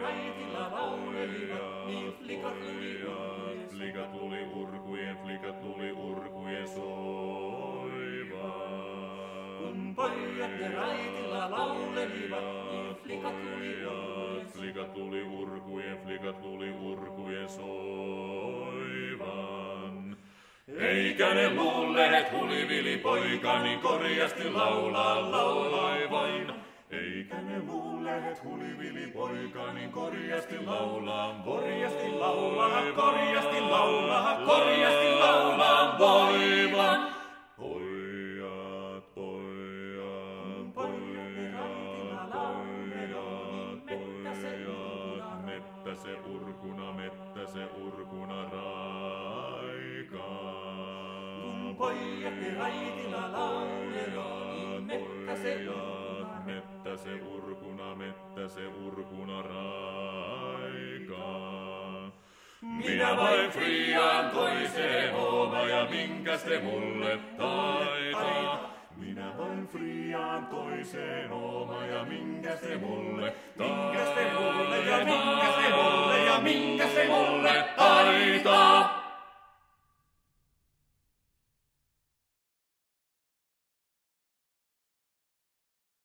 raitilla laulelivat, niin flikat luli urkujen soivan. Kun pojat ne raitilla laulelivat, niin flikat luli urkujen soivan. Eikä ne luulleet hulivilipoika niin korjasti laulaivan. Eikä ne luulleet hulivilipoika niin korjasti laulaa voivan. Mettä se urkuna raikaa. Kun pojat ne raitilla laulelivat, niin mettä se urkuna raikaa. Minä vain friaan toiseen ooma ja minkäs te mulle taitaa. Minä vain friaan toiseen ooma ja minkäs te mulle taitaa. minkäs te mulle taitaa.